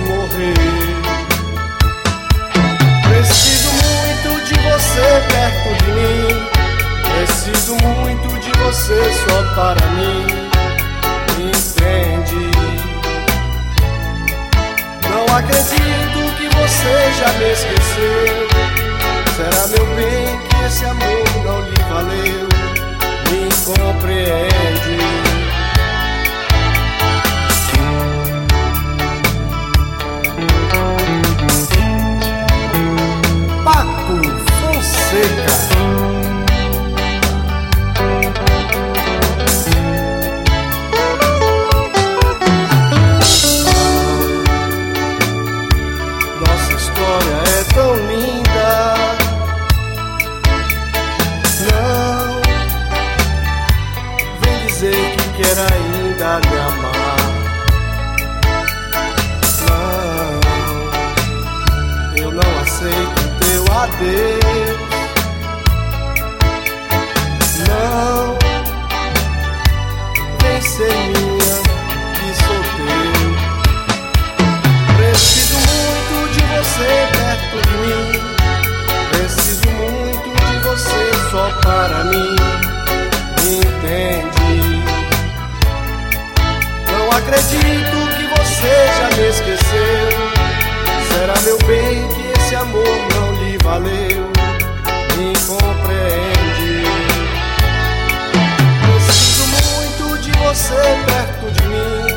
morrer. Preciso muito de você perto de mim. Preciso muito de você só para mim. Me entende? Não acredito que você já me esqueceu. Será, meu bem, que esse amor não lhe valeu? Me compreende? Paco Fonseca. Tão linda, não vem dizer que quer ainda me amar. Não, eu não aceito teu adeus. Não, vem ser minha, que sou teu. Preciso muito de você perto de mim. Preciso muito de você só para mim. Me entende? Não acredito que você já me esqueceu. Será, meu bem, que esse amor não lhe valeu? Me compreende? Preciso muito de você perto de mim.